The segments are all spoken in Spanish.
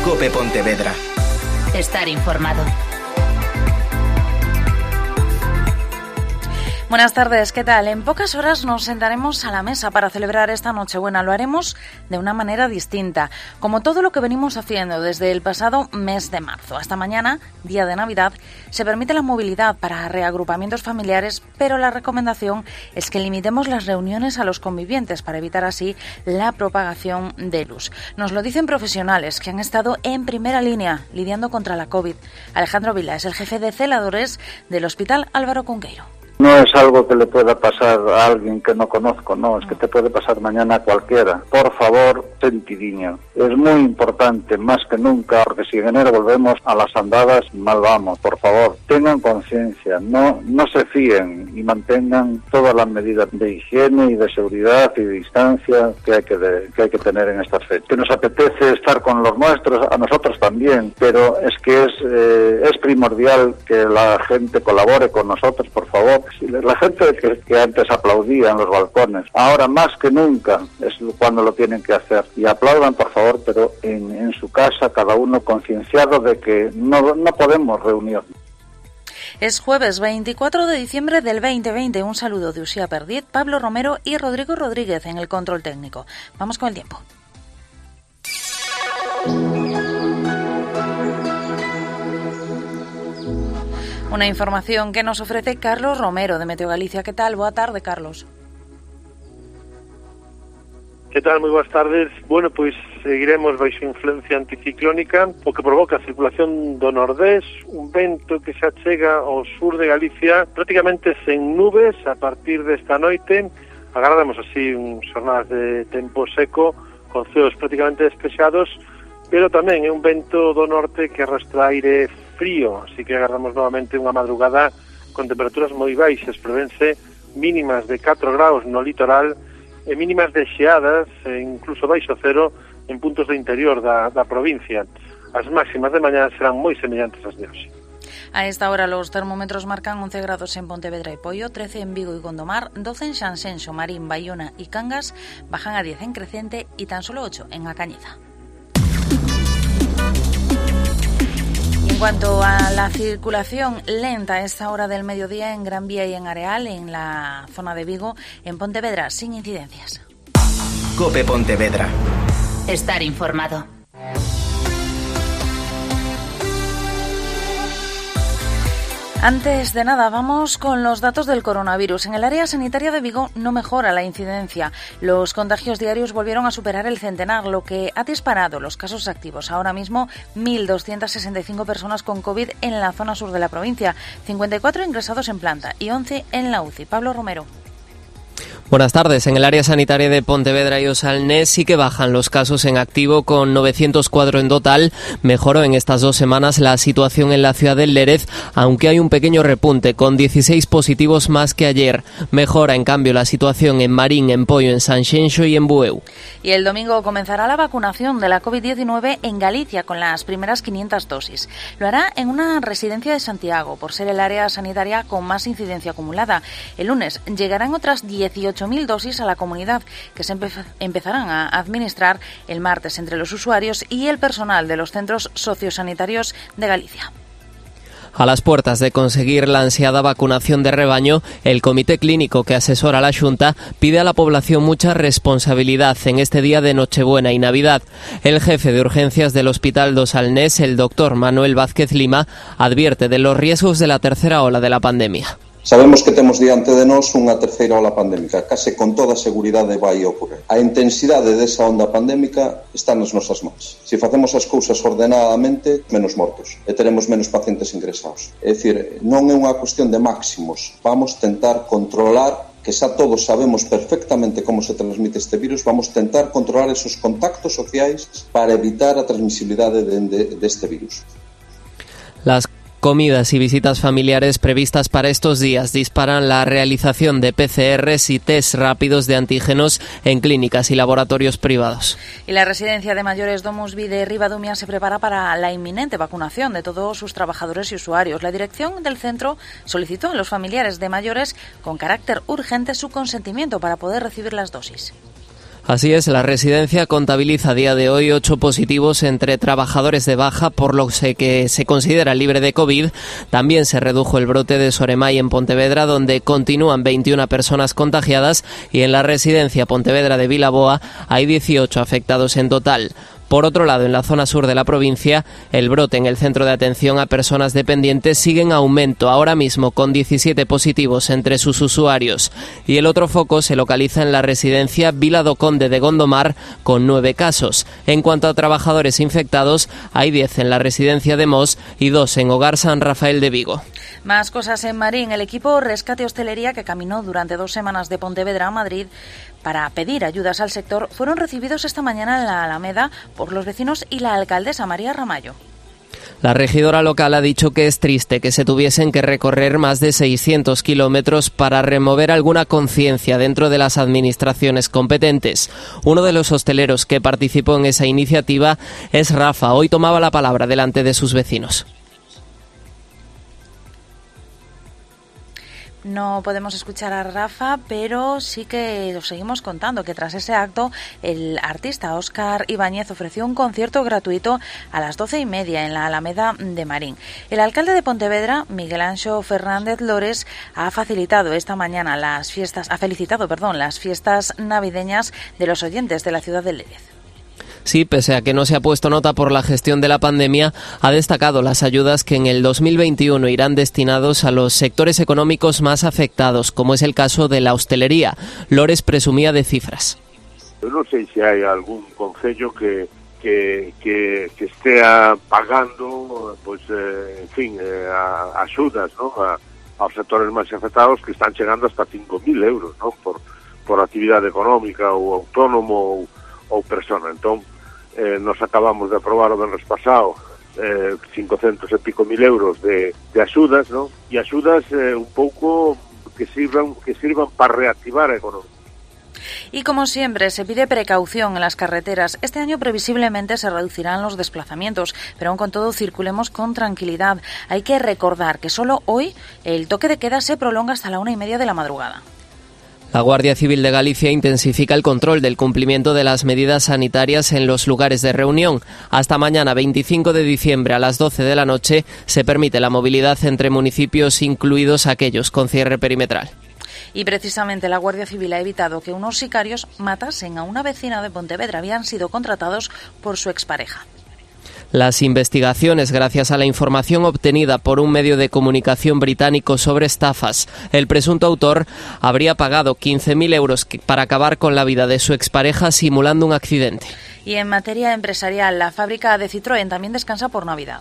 COPE Pontevedra. Estar informado. Buenas tardes, ¿qué tal? En pocas horas nos sentaremos a la mesa para celebrar esta Nochebuena. Lo haremos de una manera distinta, como todo lo que venimos haciendo desde el pasado mes de marzo. Hasta mañana, día de Navidad, se permite la movilidad para reagrupamientos familiares, pero la recomendación es que limitemos las reuniones a los convivientes para evitar así la propagación del virus. Nos lo dicen profesionales que han estado en primera línea lidiando contra la COVID. Alejandro Vila es el jefe de celadores del Hospital Álvaro Cunqueiro. No es algo que le pueda pasar a alguien que no conozco, no, es que te puede pasar mañana a cualquiera. Por favor, sentidiño. Es muy importante, más que nunca, porque si en enero volvemos a las andadas, mal vamos. Por favor, tengan conciencia, no se fíen y mantengan todas las medidas de higiene y de seguridad y de distancia que hay que tener en estas fechas. Que nos apetece estar con los nuestros, a nosotros también, pero es que es primordial que la gente colabore con nosotros, por favor. La gente que antes aplaudía en los balcones, ahora más que nunca es cuando lo tienen que hacer. Y aplaudan, por favor, pero en su casa, cada uno concienciado de que no podemos reunirnos. Es jueves 24 de diciembre del 2020. Un saludo de Uxía Perdiz, Pablo Romero y Rodrigo Rodríguez en el control técnico. Vamos con el tiempo. Una información que nos ofrece Carlos Romero de Meteo Galicia. ¿Qué tal? Boa tarde, Carlos. Que tal? Moi boas tardes. Bueno, pois seguiremos baixo influencia anticiclónica, o que provoca a circulación do nordés, un vento que xa chega ao sur de Galicia prácticamente sen nubes a partir desta noite. Agardamos así un xornadas de tempo seco, con ceos prácticamente despexados, pero tamén é un vento do norte que arrastra aire frío, así que agardamos novamente unha madrugada con temperaturas moi baixas, prevense mínimas de 4 graus no litoral e mínimas de xeadas, e incluso baixo cero en puntos do interior da provincia. As máximas de mañá serán moi semellantes ás de hoxe. A esta hora los termómetros marcan 11 grados en Pontevedra y Poio, 13 en Vigo y Gondomar, 12 en Sanxenxo, Marín, Baiona y Cangas, bajan a 10 en Crecente y tan solo 8 en A Cañiza. En cuanto a la circulación lenta a esta hora del mediodía en Gran Vía y en Areal, en la zona de Vigo, en Pontevedra, sin incidencias. COPE Pontevedra. Estar informado. Antes de nada, vamos con los datos del coronavirus. En el área sanitaria de Vigo no mejora la incidencia. Los contagios diarios volvieron a superar el centenar, lo que ha disparado los casos activos. Ahora mismo, 1.265 personas con COVID en la zona sur de la provincia, 54 ingresados en planta y 11 en la UCI. Pablo Romero. Buenas tardes. En el área sanitaria de Pontevedra y Osalnés sí que bajan los casos en activo, con 904 en total. Mejoró en estas 2 semanas la situación en la ciudad del Lérez, aunque hay un pequeño repunte, con 16 positivos más que ayer. Mejora, en cambio, la situación en Marín, en Poio, en Sanxenxo y en Bueu. Y el domingo comenzará la vacunación de la COVID-19 en Galicia, con las primeras 500 dosis. Lo hará en una residencia de Santiago, por ser el área sanitaria con más incidencia acumulada. El lunes llegarán otras 18.000 dosis a la comunidad, que se empezarán a administrar el martes entre los usuarios y el personal de los centros sociosanitarios de Galicia. A las puertas de conseguir la ansiada vacunación de rebaño, el comité clínico que asesora a la Xunta pide a la población mucha responsabilidad en este día de Nochebuena y Navidad. El jefe de urgencias del Hospital do Salnés, el doctor Manuel Vázquez Lima, advierte de los riesgos de la tercera ola de la pandemia. Sabemos que temos diante de nós unha terceira ola pandémica, case con toda a seguridade vai ocorrer. A intensidade desa onda pandémica está nas nosas mans. Se facemos as cousas ordenadamente, menos mortos e teremos menos pacientes ingresados. É dicir, non é unha cuestión de máximos. Vamos tentar controlar, que xa todos sabemos perfectamente como se transmite este virus, vamos tentar controlar esos contactos sociais para evitar a transmisibilidade deste virus. Las comidas y visitas familiares previstas para estos días disparan la realización de PCRs y test rápidos de antígenos en clínicas y laboratorios privados. Y la residencia de mayores Domus Vi de Ribadumia se prepara para la inminente vacunación de todos sus trabajadores y usuarios. La dirección del centro solicitó a los familiares de mayores con carácter urgente su consentimiento para poder recibir las dosis. Así es, la residencia contabiliza a día de hoy 8 positivos entre trabajadores de baja, por lo que se considera libre de COVID. También se redujo el brote de Soremai en Pontevedra, donde continúan 21 personas contagiadas, y en la residencia Pontevedra de Vilaboa hay 18 afectados en total. Por otro lado, en la zona sur de la provincia, el brote en el centro de atención a personas dependientes sigue en aumento, ahora mismo con 17 positivos entre sus usuarios. Y el otro foco se localiza en la residencia Vila do Conde de Gondomar, con 9 casos. En cuanto a trabajadores infectados, hay 10 en la residencia de Mos y 2 en Hogar San Rafael de Vigo. Más cosas en Marín. El equipo Rescate Hostelería, que caminó durante 2 semanas de Pontevedra a Madrid para pedir ayudas al sector, fueron recibidos esta mañana en la Alameda por los vecinos y la alcaldesa María Ramallo. La regidora local ha dicho que es triste que se tuviesen que recorrer más de 600 kilómetros para remover alguna conciencia dentro de las administraciones competentes. Uno de los hosteleros que participó en esa iniciativa es Rafa. Hoy tomaba la palabra delante de sus vecinos. No podemos escuchar a Rafa, pero sí que os seguimos contando que tras ese acto el artista Óscar Ibáñez ofreció un concierto gratuito a las 12:30 en la Alameda de Marín. El alcalde de Pontevedra, Miguel Anxo Fernández Lores, ha felicitado esta mañana las fiestas navideñas de los oyentes de la ciudad de Lérez. Sí, pese a que no se ha puesto nota por la gestión de la pandemia, ha destacado las ayudas que en el 2021 irán destinados a los sectores económicos más afectados, como es el caso de la hostelería. Lores presumía de cifras. Eu non sei se hai algún concello que estea pagando axudas, ¿no?, aos sectores máis afectados, que están chegando hasta 5.000 euros, ¿no?, por actividade económica ou autónomo ou persona. Entón, nos acabamos de aprobar o venres pasado 500 e pico mil euros de axudas, ¿no?, e axudas un pouco que sirvan para reactivar a economía. Y como siempre, se pide precaución en las carreteras. Este año previsiblemente se reducirán los desplazamientos, pero aún con todo circulemos con tranquilidad. Hay que recordar que solo hoy el toque de queda se prolonga hasta la 1:30 de la madrugada. La Guardia Civil de Galicia intensifica el control del cumplimiento de las medidas sanitarias en los lugares de reunión. Hasta mañana, 25 de diciembre, a las 12 de la noche, se permite la movilidad entre municipios, incluidos aquellos con cierre perimetral. Y precisamente la Guardia Civil ha evitado que unos sicarios matasen a una vecina de Pontevedra. Habían sido contratados por su expareja. Las investigaciones, gracias a la información obtenida por un medio de comunicación británico sobre estafas. El presunto autor habría pagado 15.000 euros para acabar con la vida de su expareja simulando un accidente. Y en materia empresarial, la fábrica de Citroën también descansa por Navidad.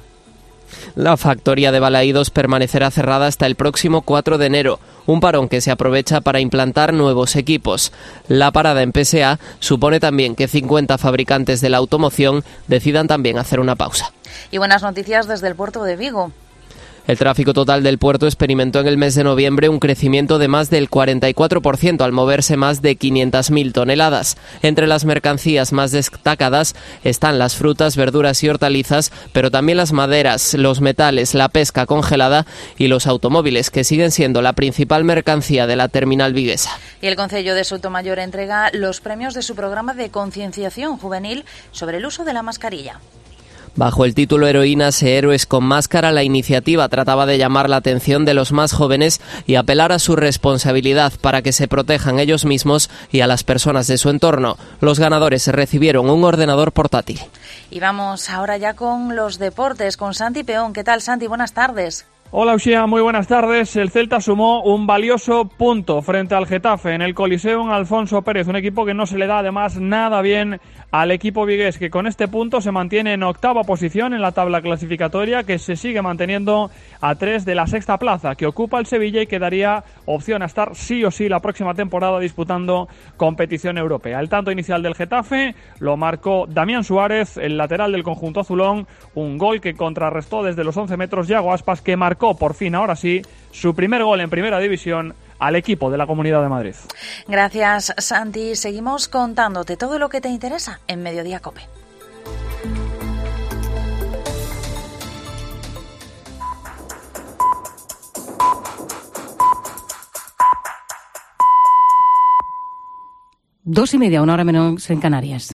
La factoría de Balaídos permanecerá cerrada hasta el próximo 4 de enero, un parón que se aprovecha para implantar nuevos equipos. La parada en PSA supone también que 50 fabricantes de la automoción decidan también hacer una pausa. Y buenas noticias desde el puerto de Vigo. El tráfico total del puerto experimentó en el mes de noviembre un crecimiento de más del 44% al moverse más de 500.000 toneladas. Entre las mercancías más destacadas están las frutas, verduras y hortalizas, pero también las maderas, los metales, la pesca congelada y los automóviles, que siguen siendo la principal mercancía de la terminal viguesa. Y el Concello de Sotomayor entrega los premios de su programa de concienciación juvenil sobre el uso de la mascarilla. Bajo el título Heroínas e Héroes con Máscara, la iniciativa trataba de llamar la atención de los más jóvenes y apelar a su responsabilidad para que se protejan ellos mismos y a las personas de su entorno. Los ganadores recibieron un ordenador portátil. Y vamos ahora ya con los deportes, con Santi Peón. ¿Qué tal, Santi? Buenas tardes. Hola, Uxía, muy buenas tardes. El Celta sumó un valioso punto frente al Getafe en el Coliseo en Alfonso Pérez, un equipo que no se le da además nada bien al equipo vigués, que con este punto se mantiene en octava posición en la tabla clasificatoria, que se sigue manteniendo a 3 de la sexta plaza que ocupa el Sevilla y que daría opción a estar sí o sí la próxima temporada disputando competición europea. El tanto inicial del Getafe lo marcó Damián Suárez, el lateral del conjunto azulón, un gol que contrarrestó desde los 11 metros Yago Aspas, que marcó por fin, ahora sí, su primer gol en Primera División al equipo de la Comunidad de Madrid. Gracias, Santi. Seguimos contándote todo lo que te interesa en Mediodía COPE. 2:30, 1 hora menos en Canarias.